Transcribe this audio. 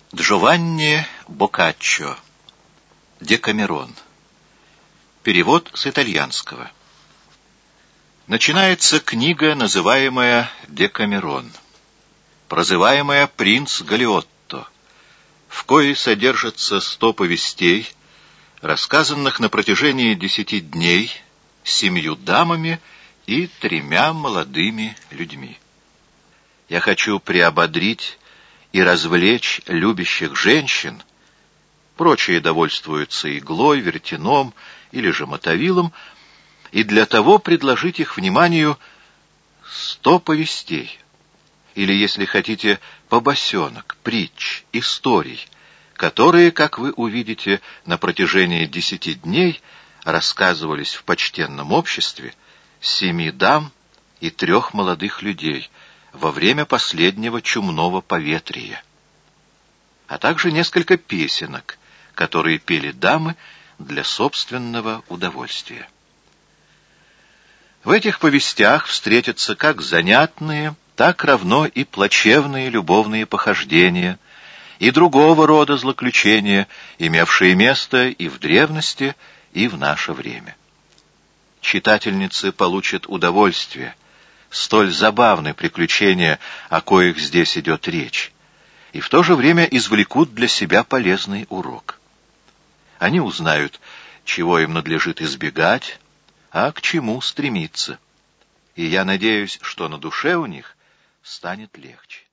Джованни Боккаччо. Декамерон. Перевод с итальянского. Начинается книга, называемая «Декамерон», прозываемая «Принц Галиотто», в коей содержатся 100 повестей, рассказанных на протяжении 10 дней 7 дамами и 3 молодыми людьми. Я хочу приободрить и развлечь любящих женщин, прочие довольствуются иглой, вертином или же мотовилом, и для того предложить их вниманию 100 повестей, или, если хотите, побосенок, притч, историй, которые, как вы увидите, на протяжении 10 дней рассказывались в почтенном обществе 7 дам и 3 молодых людей во время последнего чумного поветрия, а также несколько песенок, которые пели дамы для собственного удовольствия. В этих повестях встретятся как занятные, так равно и плачевные любовные похождения и другого рода злоключения, имевшие место и в древности, и в наше время. Читательницы получат удовольствие, столь забавны приключения, о коих здесь идет речь, и в то же время извлекут для себя полезный урок. Они узнают, чего им надлежит избегать, а к чему стремиться, и я надеюсь, что на душе у них станет легче.